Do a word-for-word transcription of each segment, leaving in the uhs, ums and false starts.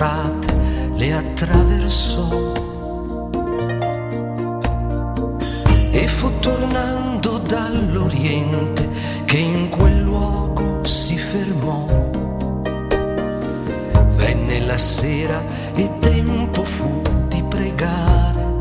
strade le attraversò e fu tornando dall'Oriente che in quel luogo si fermò. Venne la sera e tempo fu di pregare.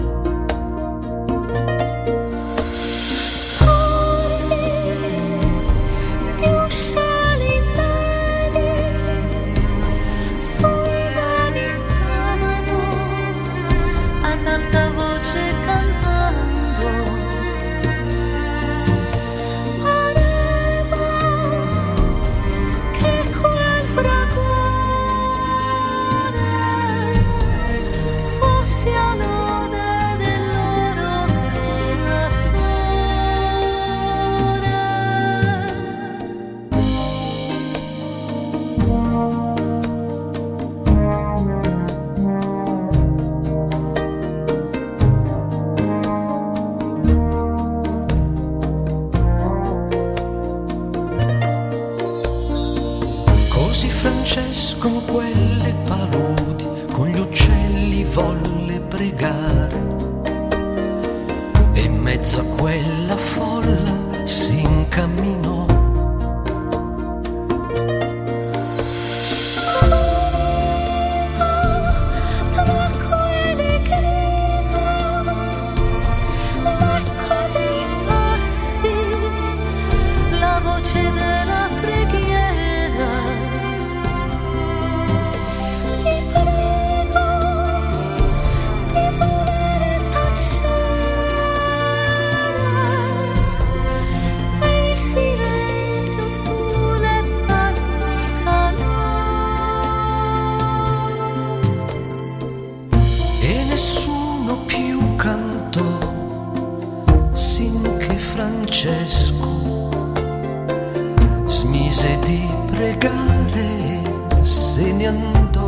Con quelle paludi, con gli uccelli volle pregare e in mezzo a quella folla si incamminò. Smise di pregare, se ne andò.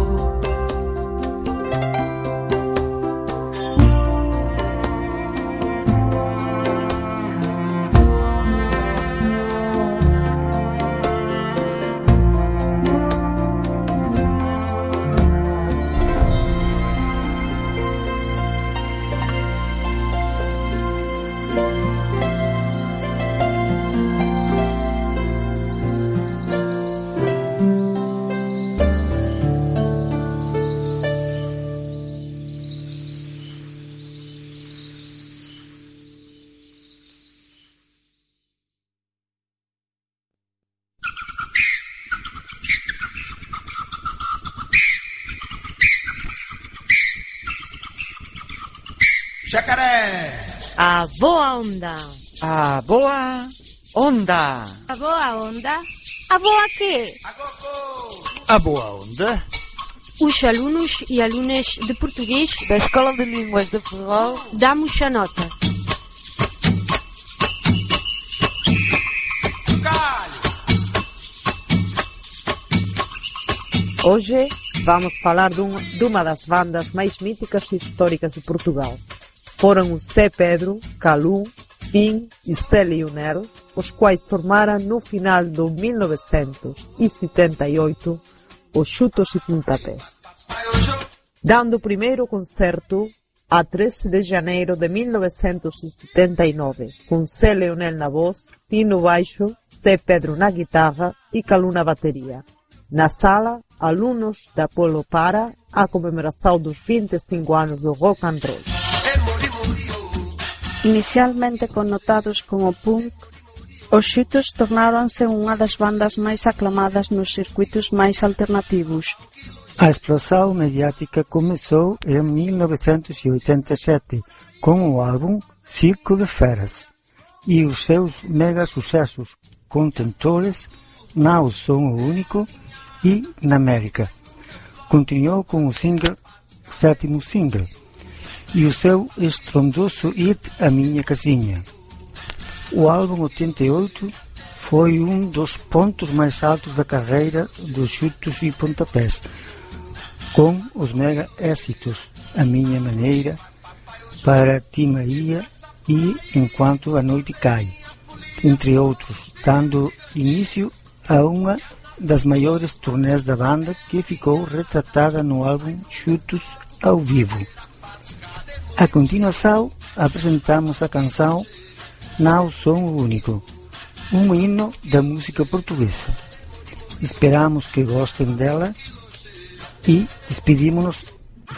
Jacaré! A boa onda! A boa onda! A boa onda? A boa quê? A boa onda! Os alunos e alunas de português da Escola de Línguas de Ferrol damos a nota. Hoje vamos falar de uma, de uma das bandas mais míticas e históricas de Portugal. Foram o Zé Pedro, Calu, Fim e Zé Leonel, os quais formaram no final de mil novecentos e setenta e oito os Chutos e Pontapés. Dando o primeiro concerto a treze de janeiro de mil novecentos e setenta e nove, com Zé Leonel na voz, Tino baixo, Zé Pedro na guitarra e Calu na bateria. Na sala, alunos da Polo Para, a comemoração dos vinte e cinco anos do rock and roll. Inicialmente connotados como punk, os Chutos tornaram-se unha das bandas máis aclamadas nos circuitos máis alternativos. A explosão mediática começou em mil novecentos e oitenta e sete com o álbum Circo de Feras e os seus mega sucessos Contentores, Não Sou o Único e Na América. Continuou com o single, sétimo single, e o seu estrondoso hit A Minha Casinha. O álbum oitenta e oito foi um dos pontos mais altos da carreira dos Chutos e Pontapés, com os mega êxitos A Minha Maneira, Para Ti Maria e Enquanto a Noite Cai, entre outros, dando início a uma das maiores turnés da banda, que ficou retratada no álbum Chutos ao Vivo. A continuação, apresentamos a canção Não Sou Único, um hino da música portuguesa. Esperamos que gostem dela e despedimos-nos.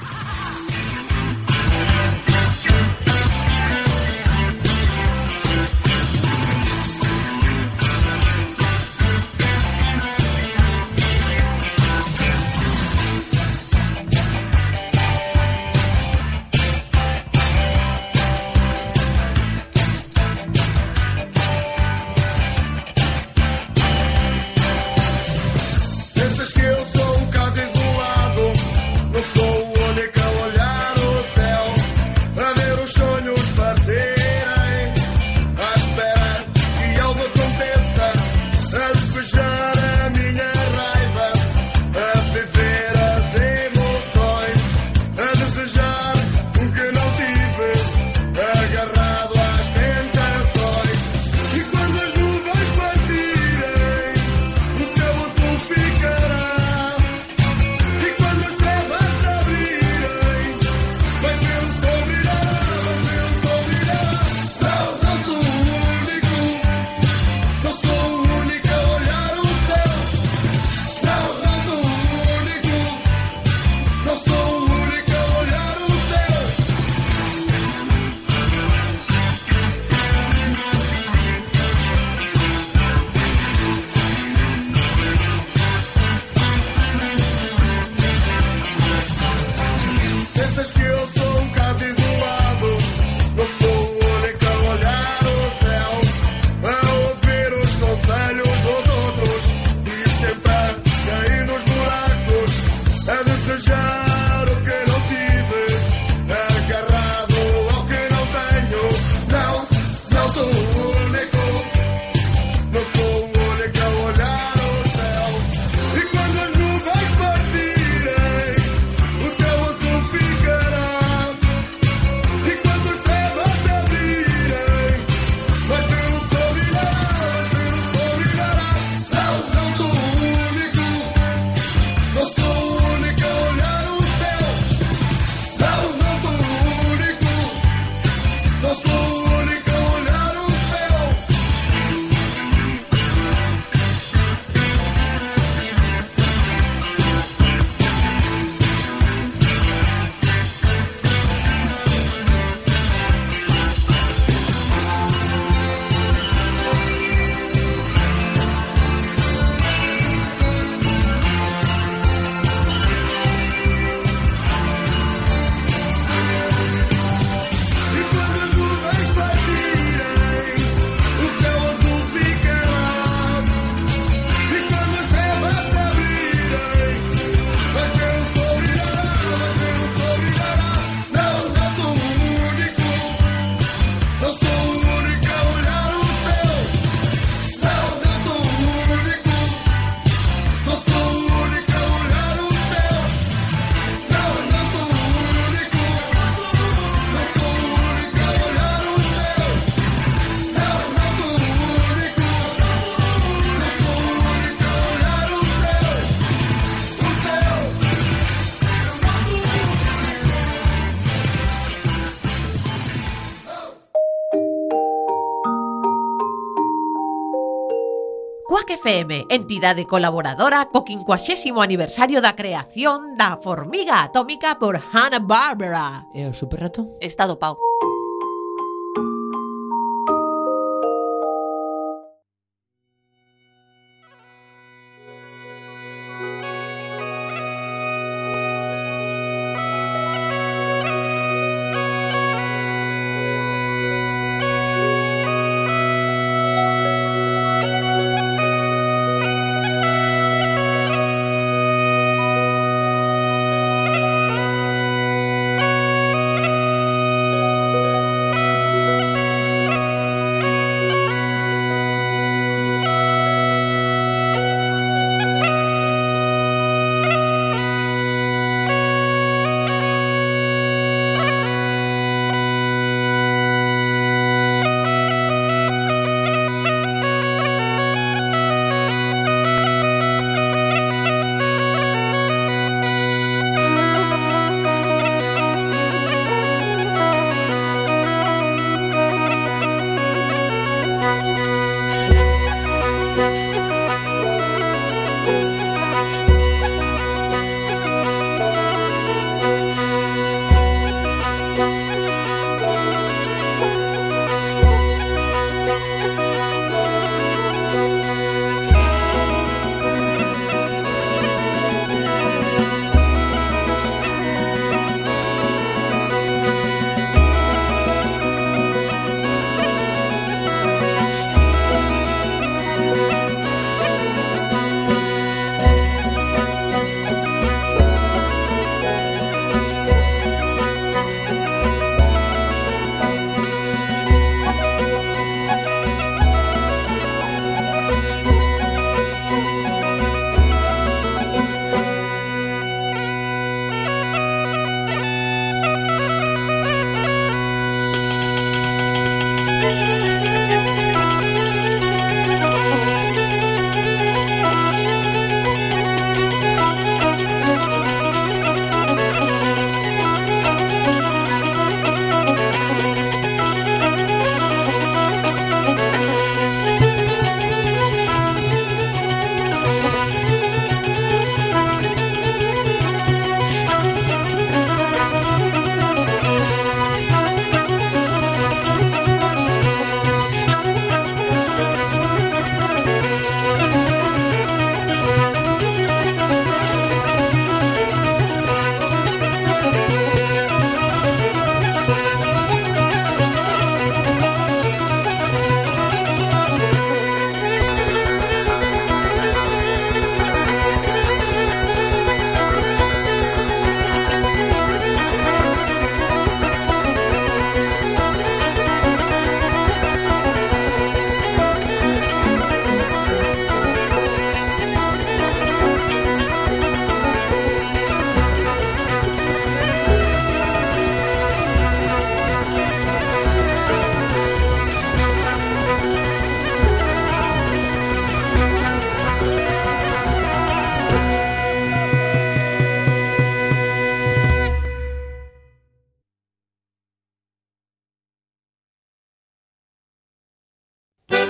Quack F M, entidade colaboradora co quincuagésimo aniversario da creación da formiga atómica por Hanna-Barbera. E o superrato? Está dopado.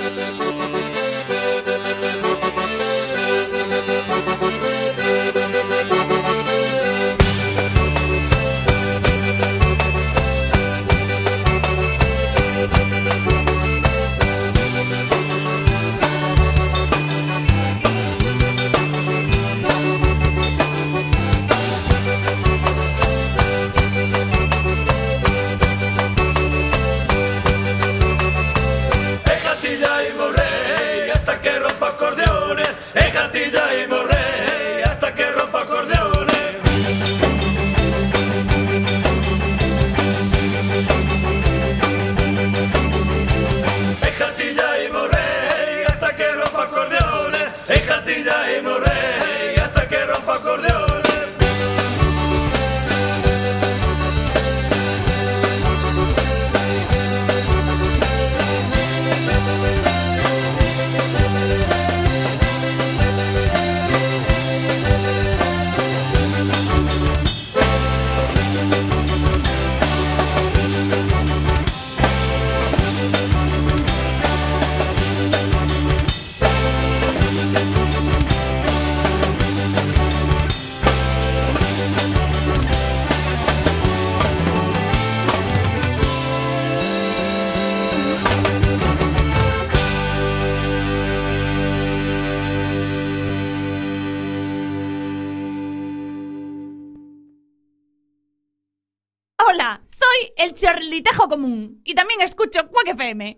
Hola, soy el chorlitejo común y también escucho Quack F M.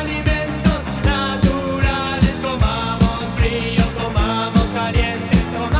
Tomamos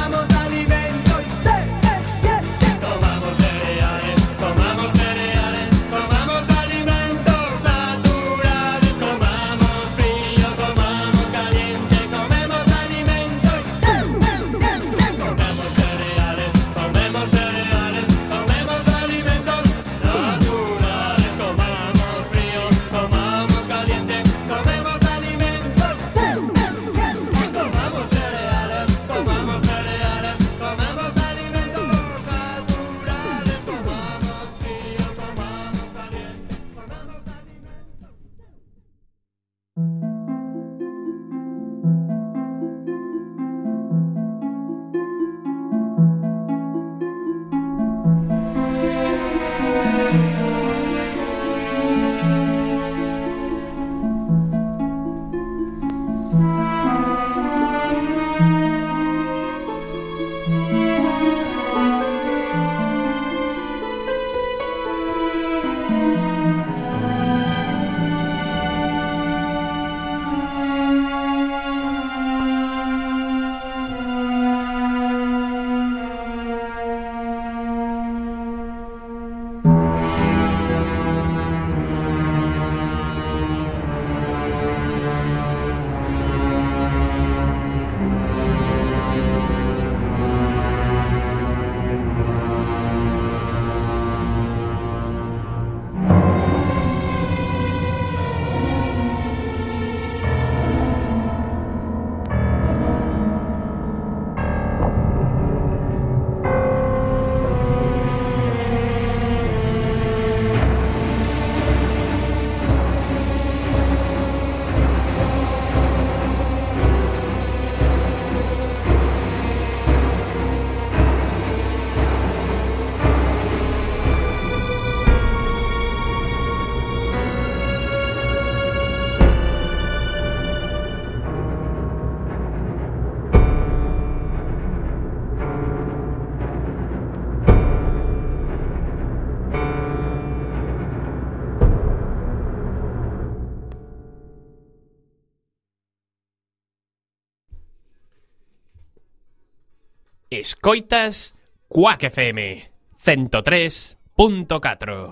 Escoitas Quack F M ciento tres punto catro.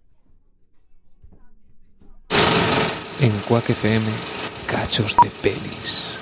En Quack F M, cachos de pelis.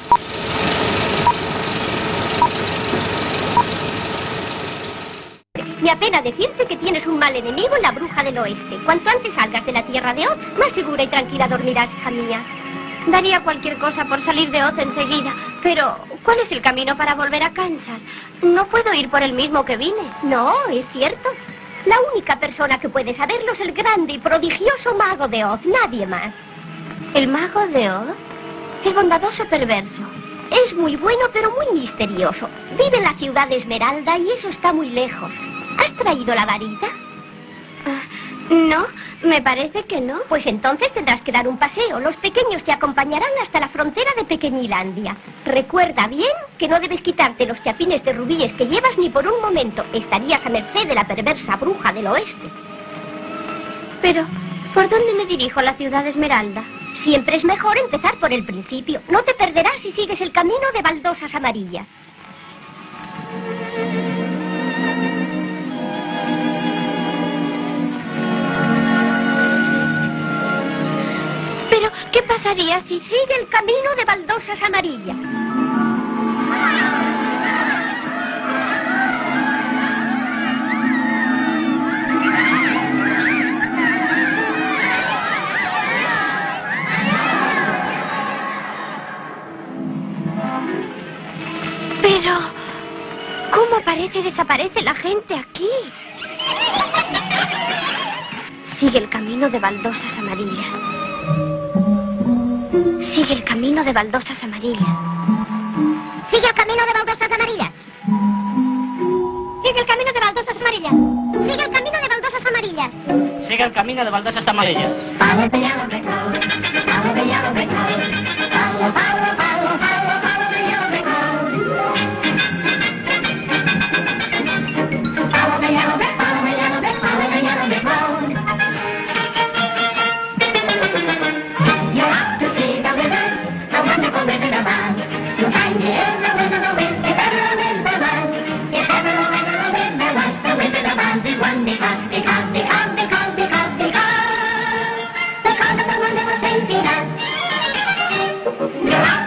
Me apena decirte que tienes un mal enemigo en la bruja del oeste. Cuanto antes salgas de la tierra de Oz, más segura y tranquila dormirás, hija mía. Daría cualquier cosa por salir de Oz enseguida. Pero, ¿cuál es el camino para volver a Kansas? No puedo ir por el mismo que vine. No, es cierto. La única persona que puede saberlo es el grande y prodigioso mago de Oz, nadie más. ¿El mago de Oz? El bondadoso perverso. Es muy bueno, pero muy misterioso. Vive en la ciudad de Esmeralda y eso está muy lejos. ¿Has traído la varita? Uh, no, me parece que no. Pues entonces tendrás que dar un paseo. Los pequeños te acompañarán hasta la frontera de Pequeñilandia. Recuerda bien que no debes quitarte los chapines de rubíes que llevas ni por un momento. Estarías a merced de la perversa bruja del oeste. Pero, ¿por dónde me dirijo a la ciudad de Esmeralda? Siempre es mejor empezar por el principio. No te perderás si sigues el camino de baldosas amarillas. Pero, ¿qué pasaría si sigue el camino de baldosas amarillas? Pero, ¿cómo aparece y desaparece la gente aquí? Sigue el camino de baldosas amarillas. Sigue el camino de baldosas amarillas. Sigue el camino de baldosas amarillas. Sigue el camino de baldosas amarillas. Sigue el camino de baldosas amarillas. Sigue el camino de baldosas amarillas. Follow the yellow brick road. Follow the yellow brick road. Follow, follow, follow, follow, follow the yellow brick road. Follow the yellow brick, follow the yellow brick, follow the yellow brick road. You're out to see the river, the wonderful river of Oz. You'll find there the Wizard of Wiz, if ever a river was. If ever a river a river was, the Wizard of Oz is one because, because, because, because, because, because, because of the wonderful things he does. You're out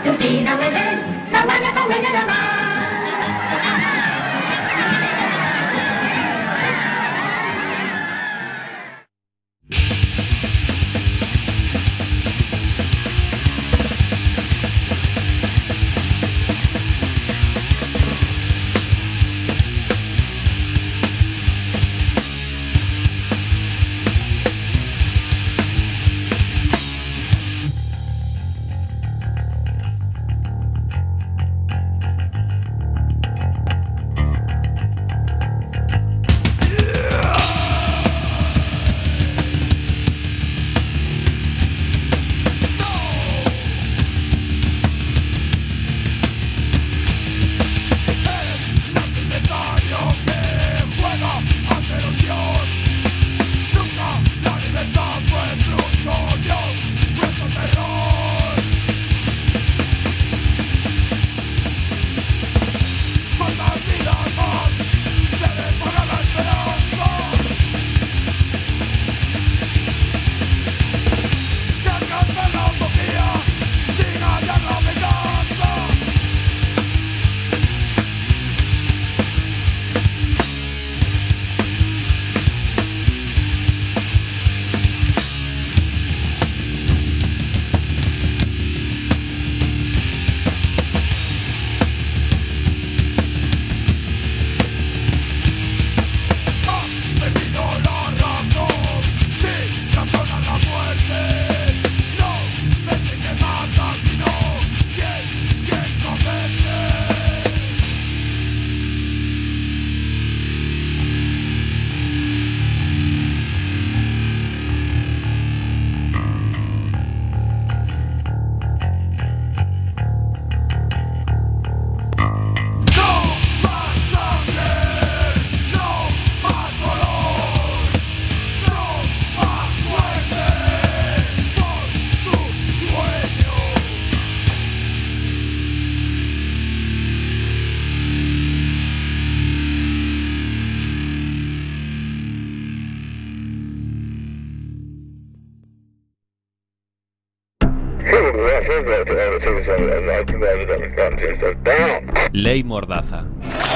Ley Mordaza.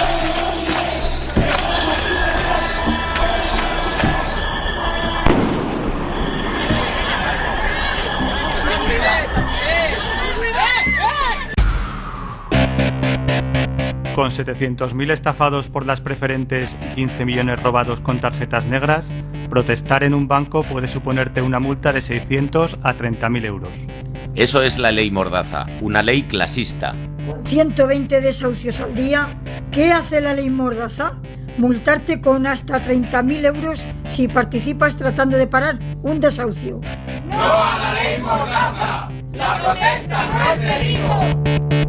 Con setecientos mil estafados por las preferentes y quince millones robados con tarjetas negras, protestar en un banco puede suponerte una multa de seiscientos a treinta mil euros. Eso es la ley Mordaza, una ley clasista. Con ciento veinte desahucios al día, ¿qué hace la ley Mordaza? Multarte con hasta treinta mil euros si participas tratando de parar un desahucio. ¡No a la ley Mordaza! ¡La protesta no es delito!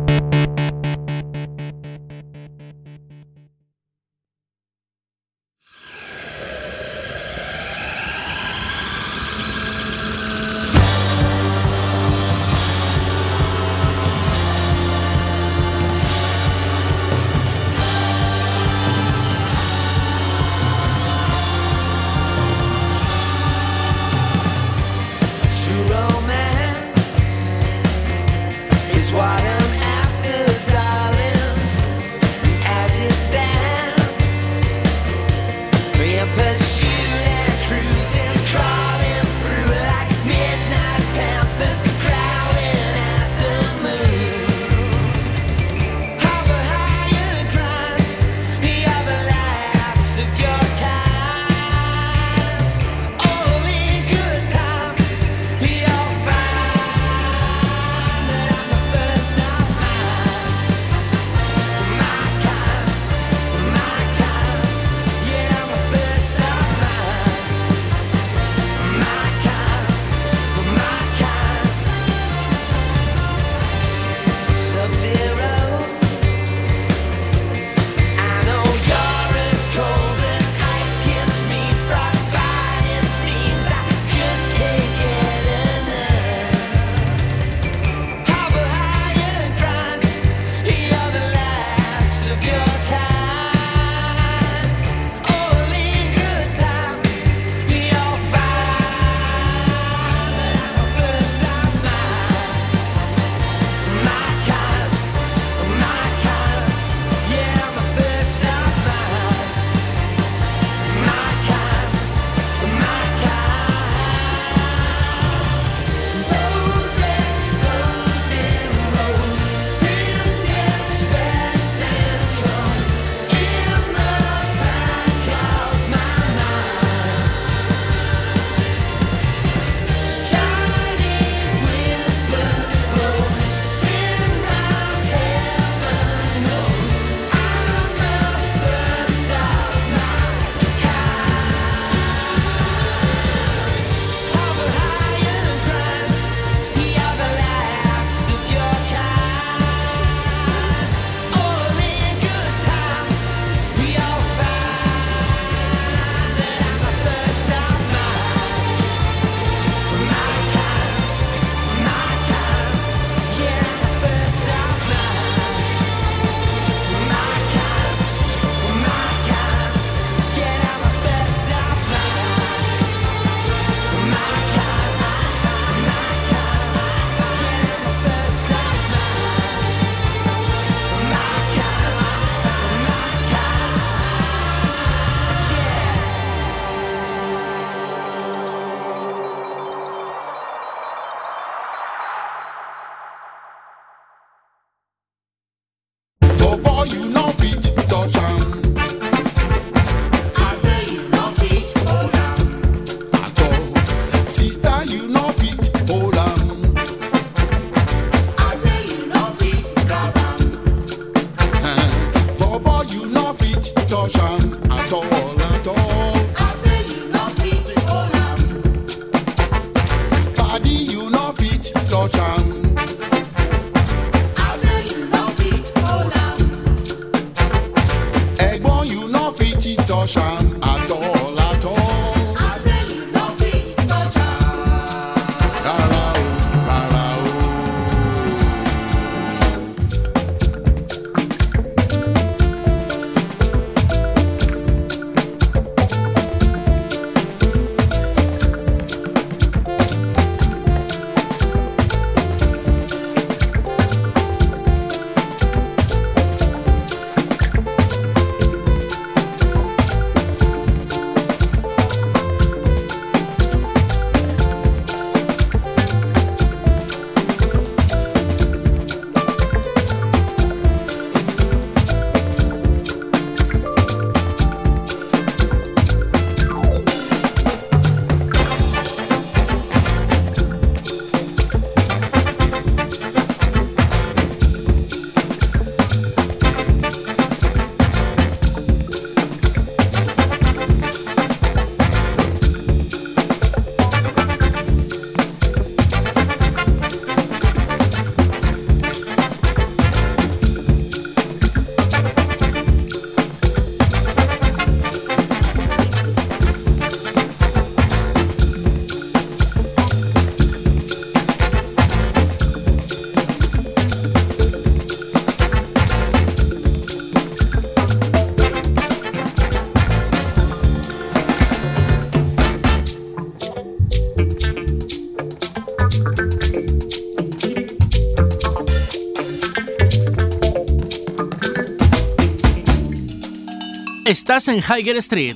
Estás en Highgate Street.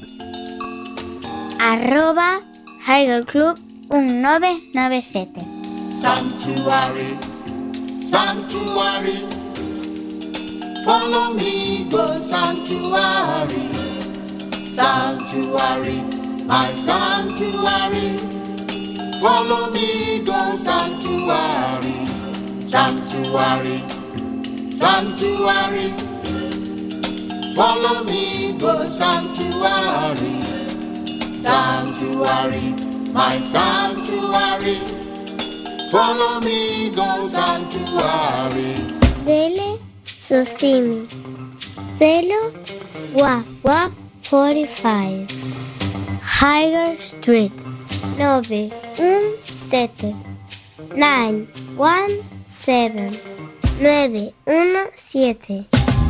Arroba Highgate Club diecinueve noventa y siete. Sanctuary, sanctuary, follow me, go sanctuary, sanctuary, my sanctuary, follow me, go sanctuary, sanctuary, sanctuary, follow me, go sanctuary, sanctuary, my sanctuary, follow me, go sanctuary. Dele Sosimi, Celo Wa Wa cuarenta y cinco, Highgate Street, nueve uno siete, nueve uno siete, nueve uno siete.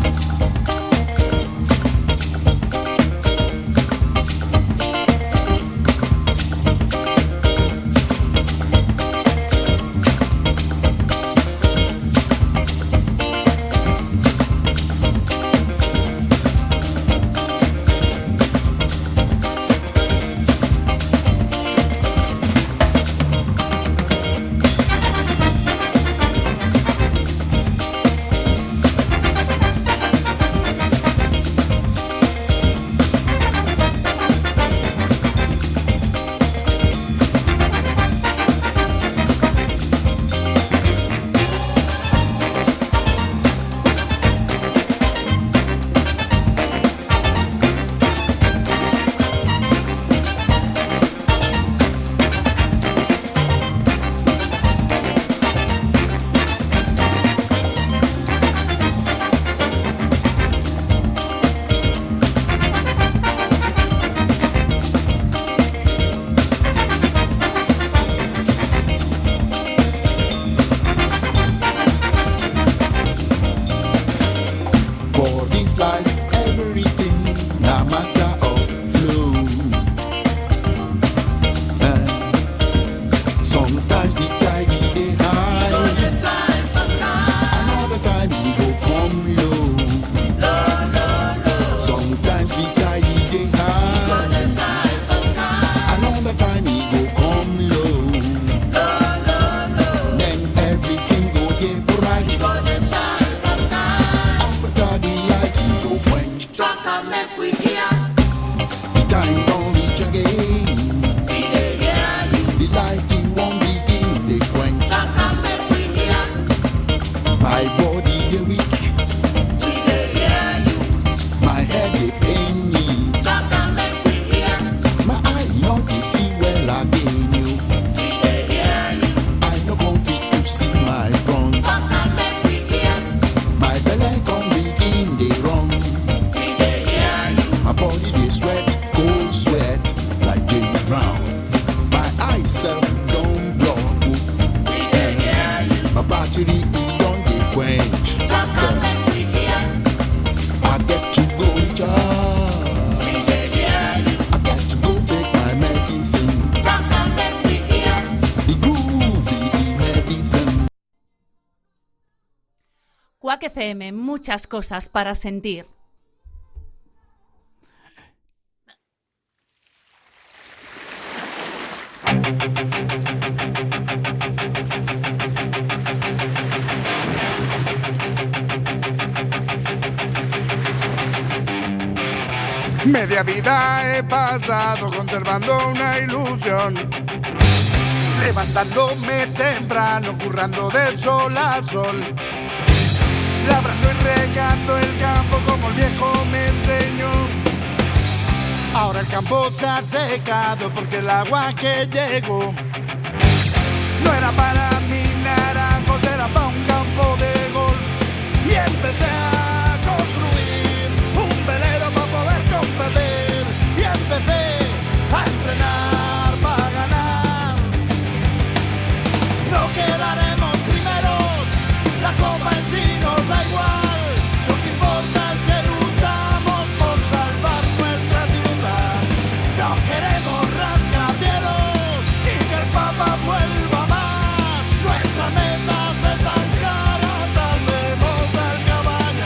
Quack F M, muchas cosas para sentir. Media vida he pasado conservando una ilusión, levantándome temprano, currando de sol a sol, labrando y regando el campo como el viejo me enseñó. Ahora el campo se ha secado porque el agua que llegó no era para mí naranjos, era para un campo de golf. Y empecé a construir un velero para poder competir. Y empecé a entrenar para ganar. No quedaremos primeros, la copa en sí nos da igual. Lo que importa es que luchamos por salvar nuestra ciudad. No queremos rascacielos y que el Papa vuelva más. Nuestras metas están claras, salvemos al caballo.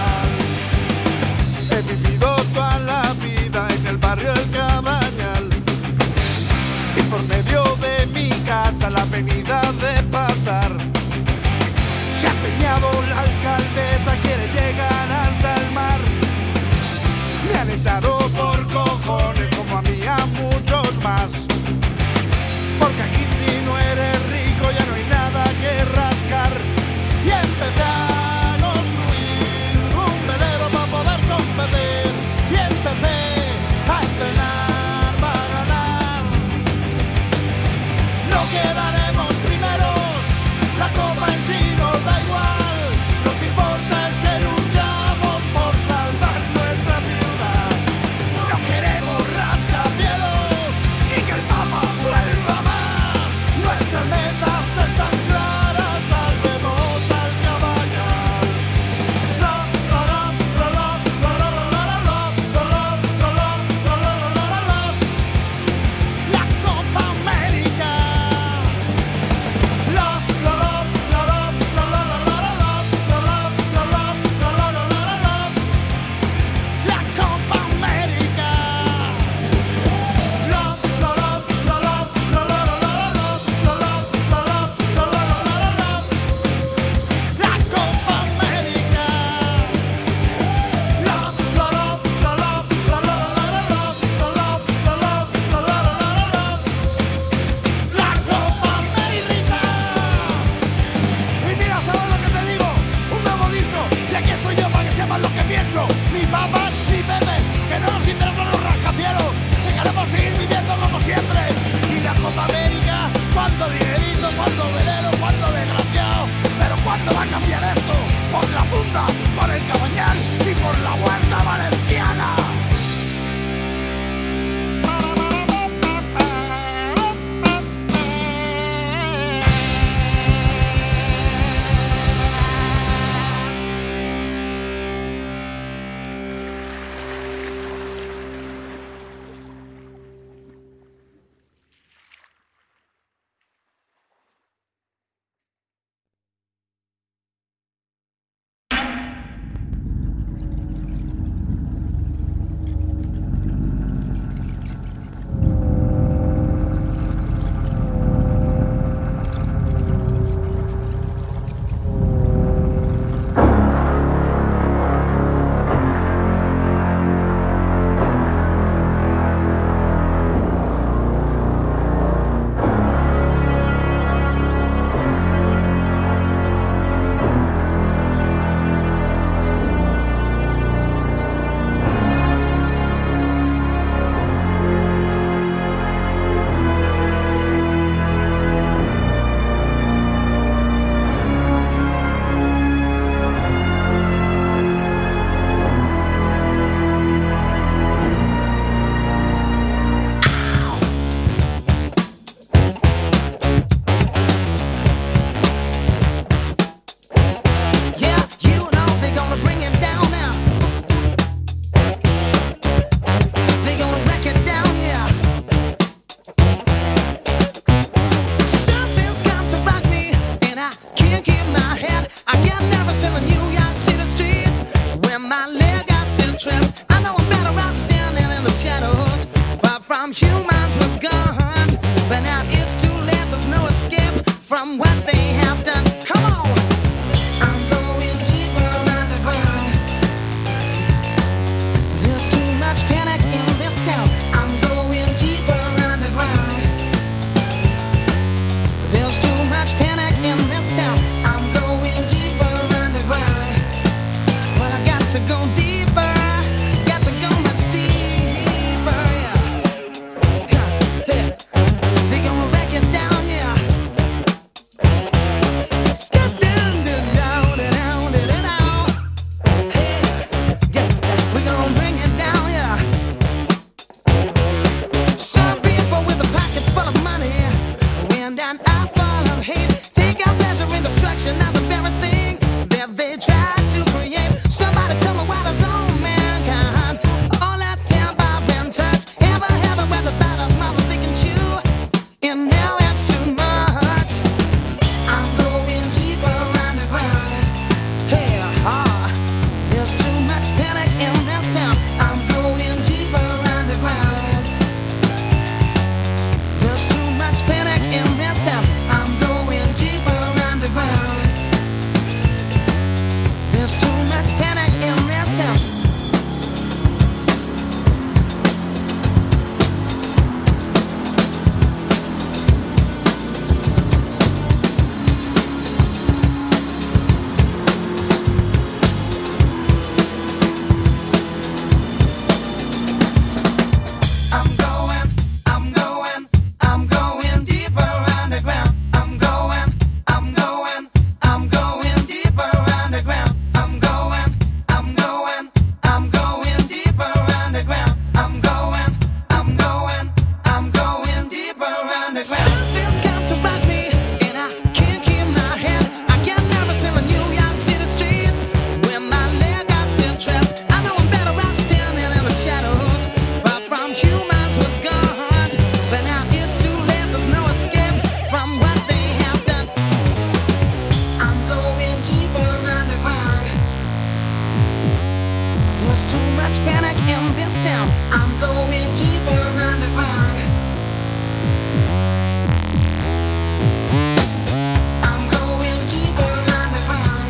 avenida de pasar. Se ha empeñado la alcaldesa, quiere llegar hasta el mar. Me han echado por cojones como a mí a muchos más. Porque aquí si no eres rico ya no hay nada que rascar. Y empecé a construir un velero para poder competir. Y empecé a entrenar para ganar. No quedaremos primeros, la copa en sí nos da igual. Lo que importa es que luchamos por salvar nuestra ciudad. No queremos rascacielos ni que el Papa vuelva más. Nuestras metas están claras, salvemos al caballal. La, la, la, la, la, la, la, la, la, la, la, la, la, la, la, la, la Copa América. La, la, la, la, la, la, la, la, la, la, la, la, la, la, la, la, la, la Copa América. La, la, la, la, la, la, la, la, la, la, la, la, la, la, la, la, la, la Copa América. La, la, la, la, la, la, la, la, la, la, la, la, la, la, la, la Copa América. Y mira, ¿sabes lo que te digo? Un nuevo disco, y aquí estoy yo para que sepas lo que pienso. Ni papas, ni pepe, que no nos interesan los rascacielos, que queremos seguir viviendo como siempre. Y la Copa América, cuánto dinerito, cuánto velero, cuánto desgraciado. Pero ¿cuándo va a cambiar esto? Por la punta, por el Cabañal y por la Huerta Valenciana. much panic in this town. I'm going deeper underground. I'm going deeper underground.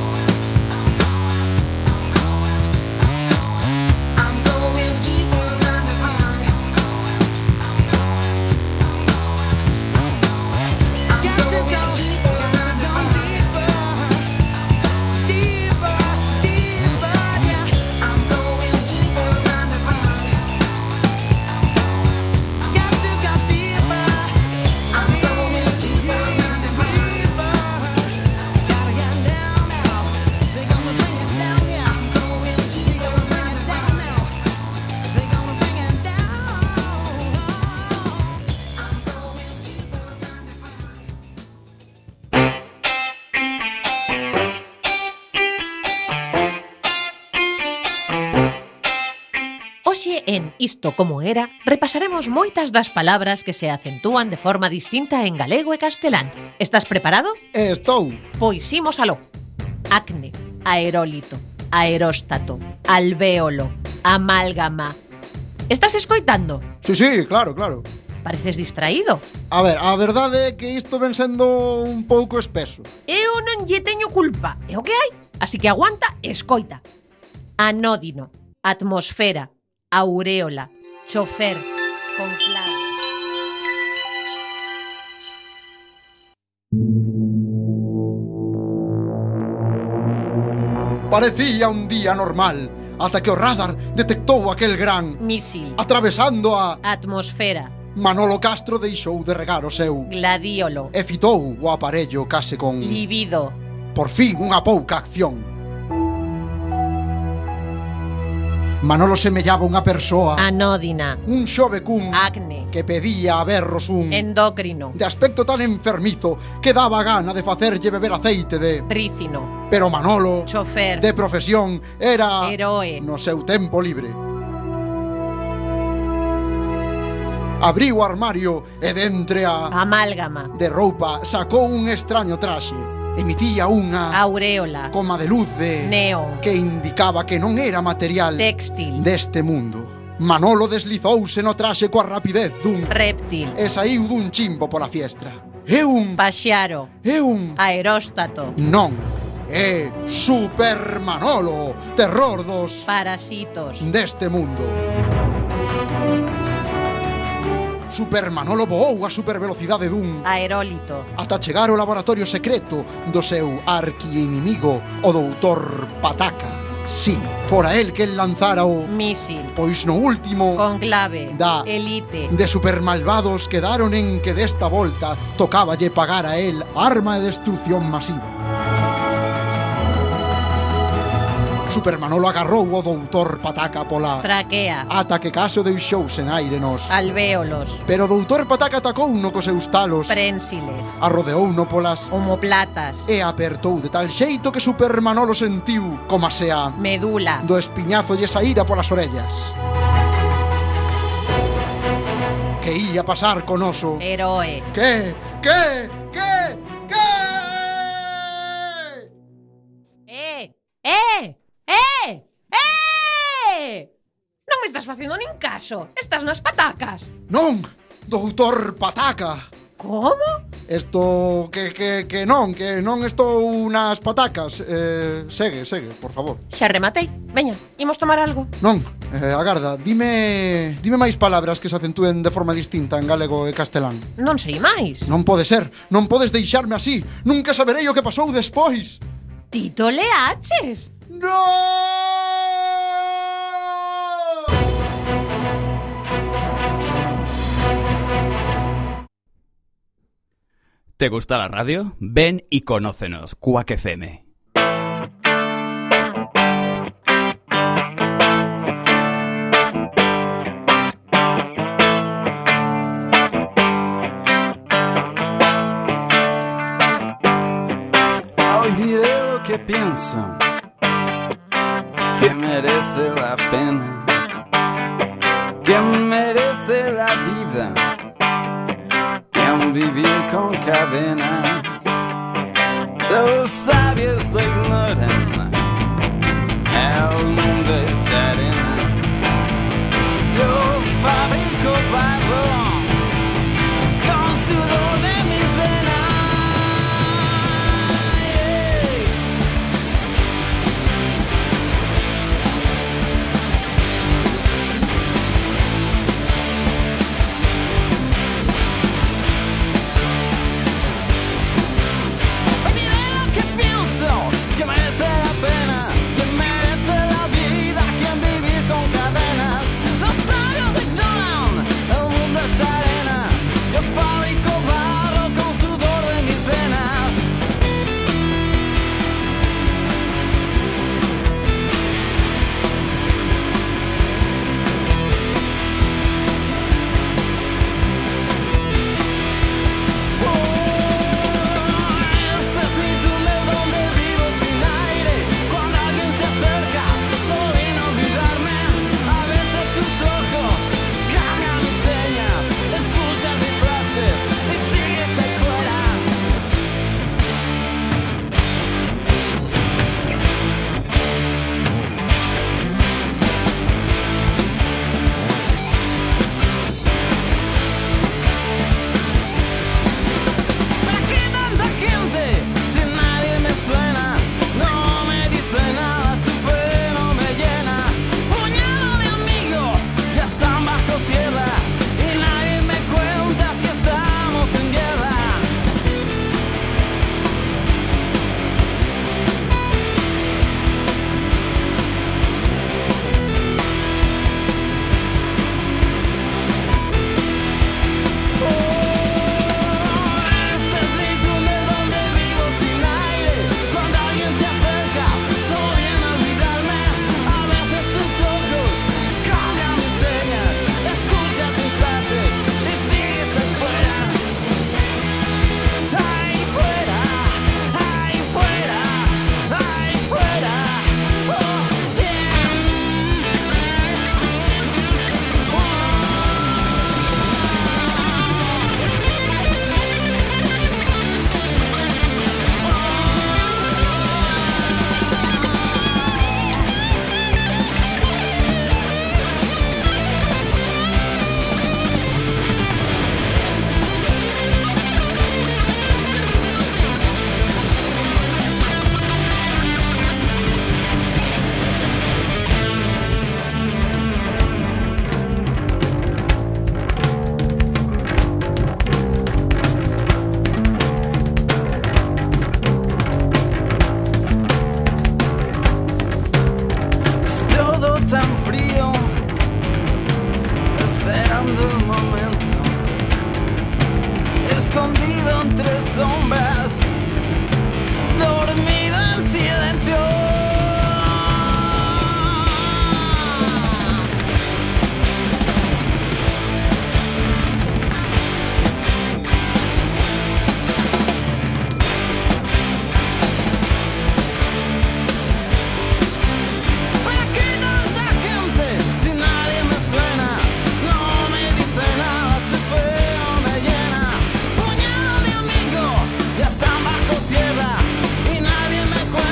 I'm going deeper underground. I'm Got to go deeper, underground. Deeper, deeper, deeper, yeah. I'm going deeper underground. Got to go deeper. I'm going deeper underground. Gotta get down now. They're gonna bring it down, yeah. I'm going deeper underground now. They're gonna bring it down. Hoxe en Isto Como Era repasaremos moitas das palabras que se acentúan de forma distinta en galego e castelán. Estás preparado? Estou. Pois imos aló. Acne, aerólito, aeróstato, alvéolo, amálgama. Estás escoitando? Sí, sí, claro, claro. Pareces distraído. A ver, a verdade é que isto ven sendo un pouco espeso. Eu non lle teño culpa, é o que hai. Así que aguanta e escoita. Anódino, atmosfera, auréola, chofer, conclave. Parecía un día normal, ata que o radar detectou aquel gran Misil, atravesando a atmosfera, Manolo Castro deixou de regar o seu gladiolo e fitou o aparello case con libido. Por fin unha pouca acción. Manolo semellaba unha persoa Anódina, un xove cun acne, que pedía a berros un endócrino, de aspecto tan enfermizo que daba gana de facerlle beber aceite de rícino. Pero Manolo, chofer, de profesión, era heroe no seu tempo libre. Abriu o armario e dentre a amálgama de roupa sacou un extraño traxe. Emitía unha auréola coma de luz de neón que indicaba que non era material téxtil deste mundo. Manolo deslizouse no traxe coa rapidez dun reptil e saiu dun chimbo pola fiestra. É un paxaro, é un aeróstato. Non, é Super Manolo, terror dos parasitos deste mundo. Super Manolo voou a supervelocidade dun aerólito ata chegar ao laboratorio secreto do seu arquiinimigo, o doutor Pataca. Sí, fora el que lanzara o Misil. Pois no último conclave da elite de supermalvados quedaron en que desta volta tocáballe pagar a el arma de destrucción masiva. Super Manolo agarrou o doutor Pataca pola traquea ata que caso deixou sen aire nos alvéolos. Pero o doutor Pataca atacouno cos seus talos prensiles, arrodeuno polas omoplatas e apertou de tal xeito que Super Manolo sentiu como se a medula do espiñazo lle saíra polas orellas. Que ia pasar con oso heroe. Que? Que? Que? Que? Eh, eh Eh! Eh! Non me estás facendo nin caso. Estás nas patacas. Non, doutor Pataca. Como? Esto que, que, que non, que non estou nas patacas. eh, Segue, segue, por favor. Xa rematei, veña, imos tomar algo. Non, eh, agarda, dime Dime máis palabras que se acentúen de forma distinta en galego e castelán. Non sei máis. Non pode ser, non podes deixarme así. Nunca saberei o que pasou despois. Tito Leaches. ¡No! ¿Te gusta la radio? Ven y conócenos, Quack F M. Hoy diré lo que pienso, que merece la pena, que merece la vida, y en vivir con cadenas. Los sabios lo ignoran, el mundo es arena. Yo fabrico barro con sudor de mis venas. Me diré lo que pienso, que merece la pena, que merece la vida, quien vivir con cadenas. Los sabios ignoran, el mundo es arena. Yo fabrico barro con sudor de mis venas. Este es mi túnel donde vivo sin aire. Cuando alguien se acerca, solo viene a olvidarme. A veces tus ojos cambian mis señas, escuchas mis frases y sigues ahí fuera. ¿Para qué tanta gente si nadie me suena? No me dice nada, su fe no me llena. Puñado de amigos ya están bajo tierra y nadie me cuenta si estamos en guerra. Este es mi túnel donde vivo sin aire. Cuando alguien se acerca, solo viene a olvidarme. A veces tus ojos cambian mis señas, escuchas mis frases y sigues ahí fuera. Ahí fuera, ahí fuera, ahí fuera. Oh, yeah. Es todo tan frío, esperando el momento, escondido entre sombras, dormido en silencio. ¿Para qué tanta gente si nadie me suena? No me dice nada, su fe no me llena. Puñado de amigos ya están bajo tierra y nadie me cuenta.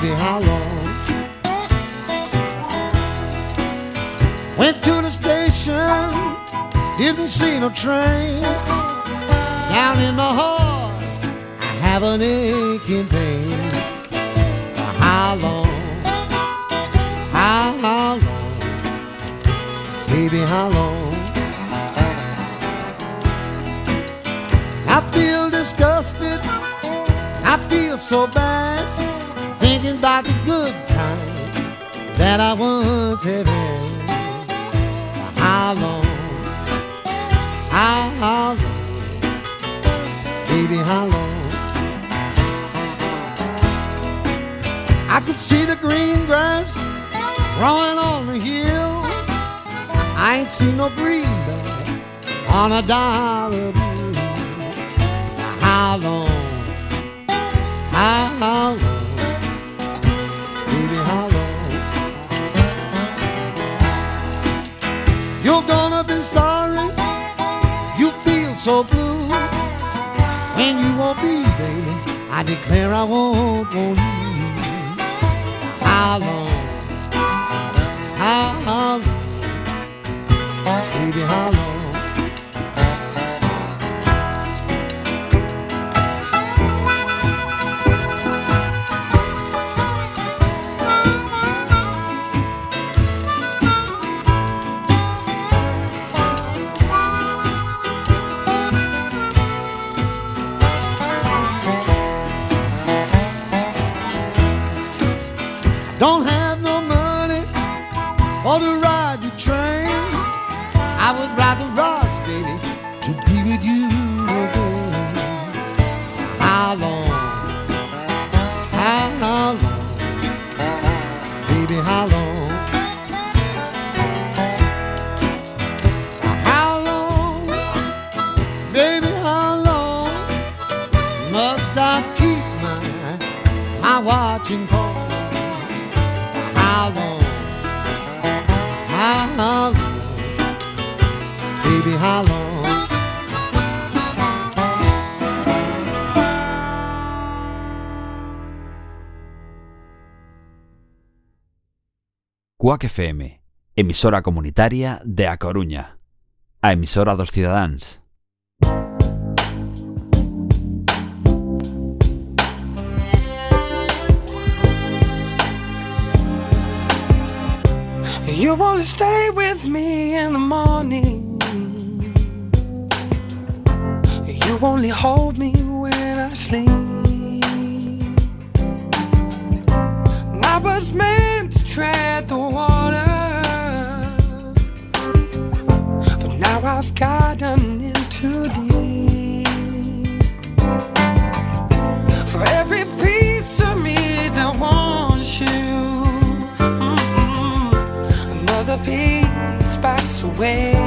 Baby, how long? Went to the station, didn't see no train. Down in my heart, I have an aching pain. How long? How, how long? Baby, how long? I feel disgusted, I feel so bad, thinking about the good times that I once have had. How long? How, how long? Baby, how long? I could see the green grass growing on the hill. I ain't seen no greenback on a dollar bill. How long? How, how long? Baby, how long? You're gonna be sorry, you feel so blue. When you won't be, baby, I declare I won't want you. How long? How, how long? Baby, how long? Don't have no money for the ride you train. I would ride the rods, baby, to be with you again. How long? How, how long? Baby, how long? How long? Baby, how long must I keep my, my watching call? How long? How, how long? Baby, how long? Cuac F M, emisora comunitaria de A Coruña, a emisora dos cidadáns. You wanna stay with me in the morning. You only hold me when I sleep. And I was meant to tread the water, but now I've gotten in too deep. For every piece of me that wants you, another piece backs away.